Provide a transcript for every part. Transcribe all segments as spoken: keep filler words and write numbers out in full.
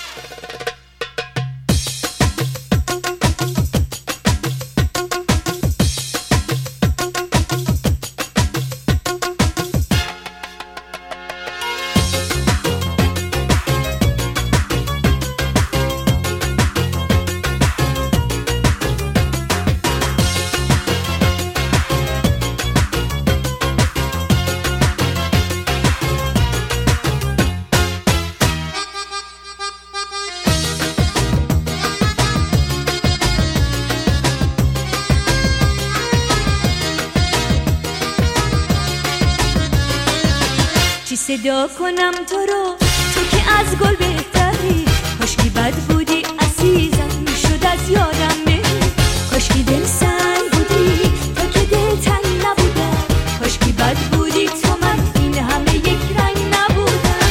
چی صدا کنم تو رو، تو که از گل بهتری. کاشکی بد بودی عزیزم، میشد از یادم بری. کاشکی دل سنگ بودی تو که دل تنگ نبودم. کاشکی بد بودی تو من این همه یک رنگ نبودم.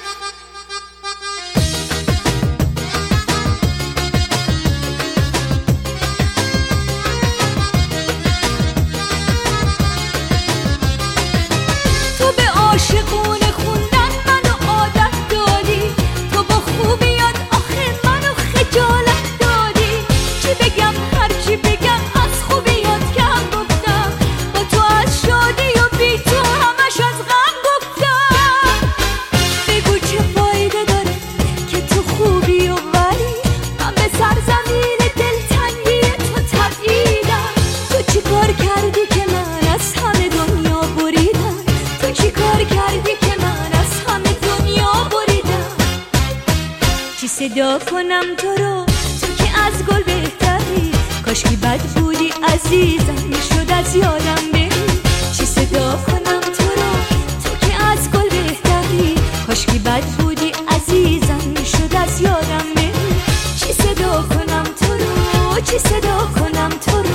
تو به عاشقون صدا کنم تو رو، تو که از گل بهتری. کاشکی بد بودی عزیزم، میشد از یادم بری. چی صدا کنم تو رو، تو که از گل بهتری. کاشکی بد بودی عزیزم، میشد از یادم بری. چی صدا کنم تو رو، چی صدا کنم تو رو.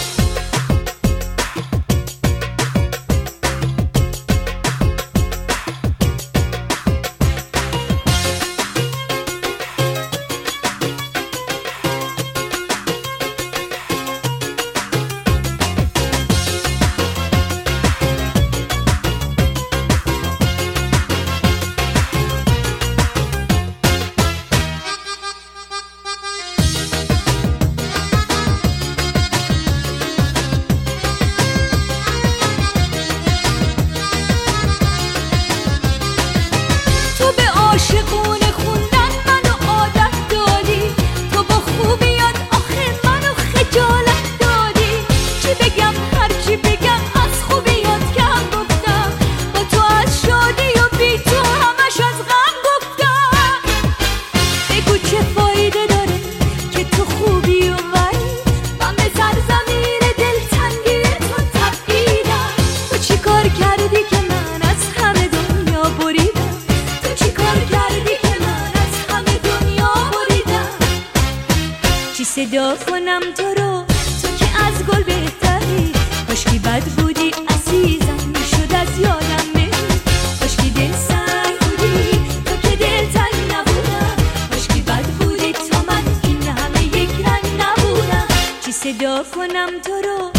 عاشقونه خوندن منو عادت دادی. تو با خوبیات آخه منو خجالت دادی. چی بگم هرچی بگم از خوبیات کم گفتم. با تو از شادی و بی تو همش از غم گفتم. بگو چه فایده داره که تو خوبی و ولی من به سرزمین دلتنگی تو تبعیدم. تو چی کار کردی که من از همه دنیا بریدم. صدا کنم تو رو، تو که از گل بهتری. کاشکی بد بودی عزیزم، میشد از یادم بری. کاشکی دل سنگ بودی تو که دل تنگ نبودم. کاشکی بد بودی تو من این همه یک رنگ نبودم. چی صدا کنم تو رو،